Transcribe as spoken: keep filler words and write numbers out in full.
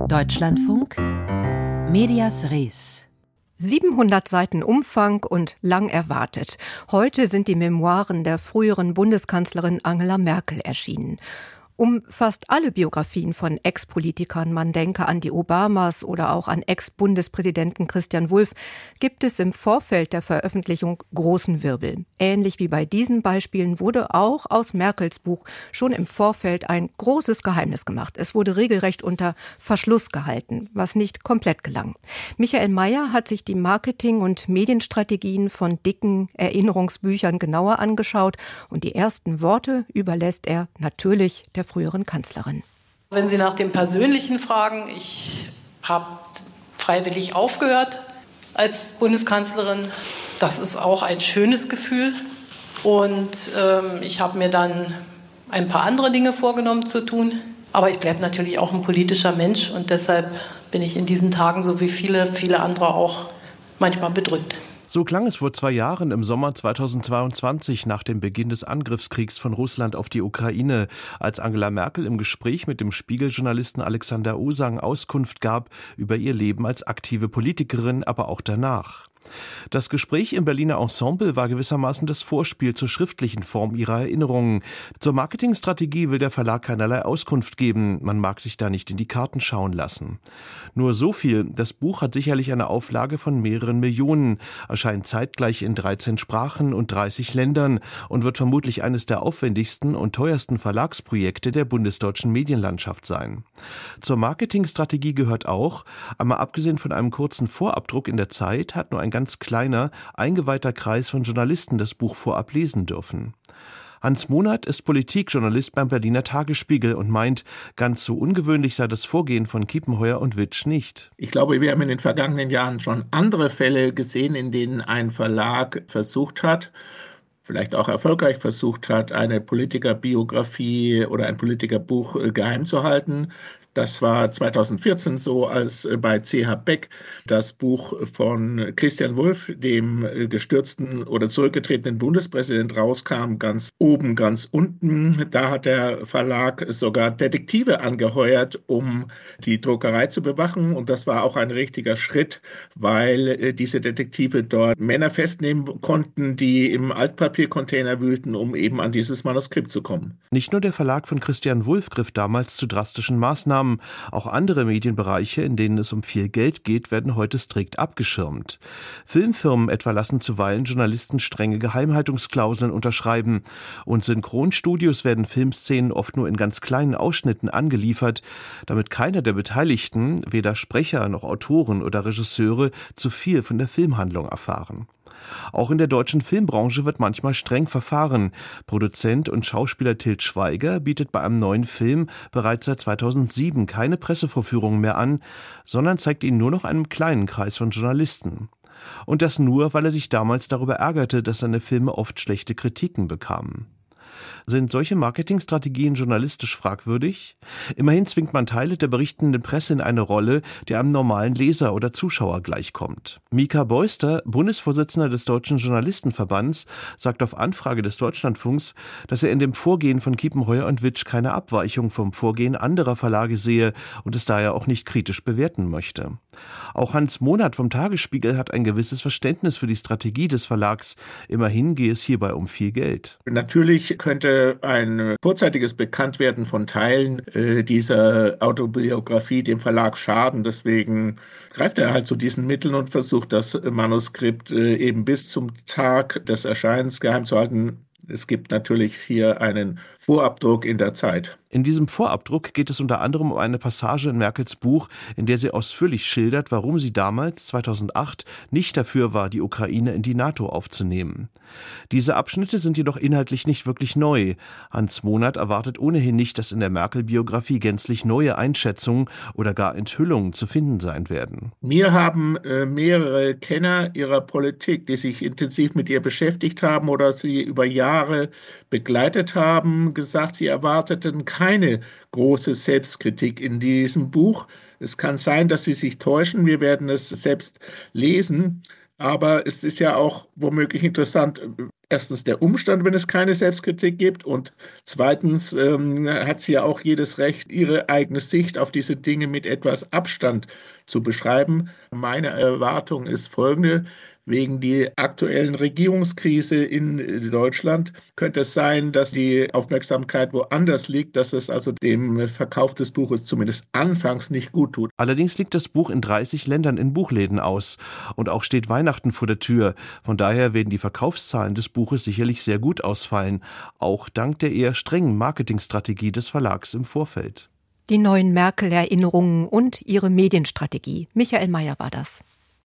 Deutschlandfunk Medias Res. siebenhundert Seiten Umfang und lang erwartet. Heute sind die Memoiren der früheren Bundeskanzlerin Angela Merkel erschienen. Um fast alle Biografien von Ex-Politikern, man denke an die Obamas oder auch an Ex-Bundespräsidenten Christian Wulff, gibt es im Vorfeld der Veröffentlichung großen Wirbel. Ähnlich wie bei diesen Beispielen wurde auch aus Merkels Buch schon im Vorfeld ein großes Geheimnis gemacht. Es wurde regelrecht unter Verschluss gehalten, was nicht komplett gelang. Michael Mayer hat sich die Marketing- und Medienstrategien von dicken Erinnerungsbüchern genauer angeschaut und die ersten Worte überlässt er natürlich der früheren Kanzlerin. Wenn Sie nach dem Persönlichen fragen, ich habe freiwillig aufgehört als Bundeskanzlerin. Das ist auch ein schönes Gefühl. Und ähm, ich habe mir dann ein paar andere Dinge vorgenommen zu tun. Aber ich bleibe natürlich auch ein politischer Mensch und deshalb bin ich in diesen Tagen, so wie viele, viele andere auch, manchmal bedrückt. So klang es vor zwei Jahren im Sommer zweitausendzweiundzwanzig nach dem Beginn des Angriffskriegs von Russland auf die Ukraine, als Angela Merkel im Gespräch mit dem Spiegel-Journalisten Alexander Osang Auskunft gab über ihr Leben als aktive Politikerin, aber auch danach. Das Gespräch im Berliner Ensemble war gewissermaßen das Vorspiel zur schriftlichen Form ihrer Erinnerungen. Zur Marketingstrategie will der Verlag keinerlei Auskunft geben. Man mag sich da nicht in die Karten schauen lassen. Nur so viel: Das Buch hat sicherlich eine Auflage von mehreren Millionen, erscheint zeitgleich in dreizehn Sprachen und dreißig Ländern und wird vermutlich eines der aufwendigsten und teuersten Verlagsprojekte der bundesdeutschen Medienlandschaft sein. Zur Marketingstrategie gehört auch, einmal abgesehen von einem kurzen Vorabdruck in der Zeit, hat nur ein ganz kleiner, eingeweihter Kreis von Journalisten das Buch vorab lesen dürfen. Hans Monath ist Politikjournalist beim Berliner Tagesspiegel und meint, ganz so ungewöhnlich sei das Vorgehen von Kiepenheuer und Witsch nicht. Ich glaube, wir haben in den vergangenen Jahren schon andere Fälle gesehen, in denen ein Verlag versucht hat, vielleicht auch erfolgreich versucht hat, eine Politikerbiografie oder ein Politikerbuch geheim zu halten. Das war zweitausendvierzehn so, als bei C H Beck das Buch von Christian Wulff, dem gestürzten oder zurückgetretenen Bundespräsident, rauskam, ganz oben, ganz unten. Da hat der Verlag sogar Detektive angeheuert, um die Druckerei zu bewachen. Und das war auch ein richtiger Schritt, weil diese Detektive dort Männer festnehmen konnten, die im Altpapiercontainer wühlten, um eben an dieses Manuskript zu kommen. Nicht nur der Verlag von Christian Wulff griff damals zu drastischen Maßnahmen. Auch andere Medienbereiche, in denen es um viel Geld geht, werden heute strikt abgeschirmt. Filmfirmen etwa lassen zuweilen Journalisten strenge Geheimhaltungsklauseln unterschreiben. Und Synchronstudios werden Filmszenen oft nur in ganz kleinen Ausschnitten angeliefert, damit keiner der Beteiligten, weder Sprecher noch Autoren oder Regisseure, zu viel von der Filmhandlung erfahren. Auch in der deutschen Filmbranche wird manchmal streng verfahren. Produzent und Schauspieler Til Schweiger bietet bei einem neuen Film bereits seit zweitausendsieben keine Pressevorführungen mehr an, sondern zeigt ihn nur noch einem kleinen Kreis von Journalisten. Und das nur, weil er sich damals darüber ärgerte, dass seine Filme oft schlechte Kritiken bekamen. Sind solche Marketingstrategien journalistisch fragwürdig? Immerhin zwingt man Teile der berichtenden Presse in eine Rolle, die einem normalen Leser oder Zuschauer gleichkommt. Mika Beuster, Bundesvorsitzender des Deutschen Journalistenverbands, sagt auf Anfrage des Deutschlandfunks, dass er in dem Vorgehen von Kiepenheuer und Witsch keine Abweichung vom Vorgehen anderer Verlage sehe und es daher auch nicht kritisch bewerten möchte. Auch Hans Monath vom Tagesspiegel hat ein gewisses Verständnis für die Strategie des Verlags. Immerhin gehe es hierbei um viel Geld. Natürlich könnte ein vorzeitiges Bekanntwerden von Teilen äh, dieser Autobiografie dem Verlag schaden. Deswegen greift er halt zu diesen Mitteln und versucht, das Manuskript äh, eben bis zum Tag des Erscheinens geheim zu halten. Es gibt natürlich hier einen Vorabdruck in der Zeit. In diesem Vorabdruck geht es unter anderem um eine Passage in Merkels Buch, in der sie ausführlich schildert, warum sie damals, zweitausendacht, nicht dafür war, die Ukraine in die NATO aufzunehmen. Diese Abschnitte sind jedoch inhaltlich nicht wirklich neu. Hans Monath erwartet ohnehin nicht, dass in der Merkel-Biografie gänzlich neue Einschätzungen oder gar Enthüllungen zu finden sein werden. Mir haben äh, mehrere Kenner ihrer Politik, die sich intensiv mit ihr beschäftigt haben oder sie über Jahre begleitet haben, gesagt, sie erwarteten keine große Selbstkritik in diesem Buch. Es kann sein, dass sie sich täuschen. Wir werden es selbst lesen. Aber es ist ja auch womöglich interessant, erstens der Umstand, wenn es keine Selbstkritik gibt, und zweitens ähm, hat sie ja auch jedes Recht, ihre eigene Sicht auf diese Dinge mit etwas Abstand zu beschreiben. Meine Erwartung ist folgende: Wegen der aktuellen Regierungskrise in Deutschland könnte es sein, dass die Aufmerksamkeit woanders liegt, dass es also dem Verkauf des Buches zumindest anfangs nicht gut tut. Allerdings liegt das Buch in dreißig Ländern in Buchläden aus. Und auch steht Weihnachten vor der Tür. Von daher werden die Verkaufszahlen des Buches sicherlich sehr gut ausfallen. Auch dank der eher strengen Marketingstrategie des Verlags im Vorfeld. Die neuen Merkel-Erinnerungen und ihre Medienstrategie. Michael Mayer war das.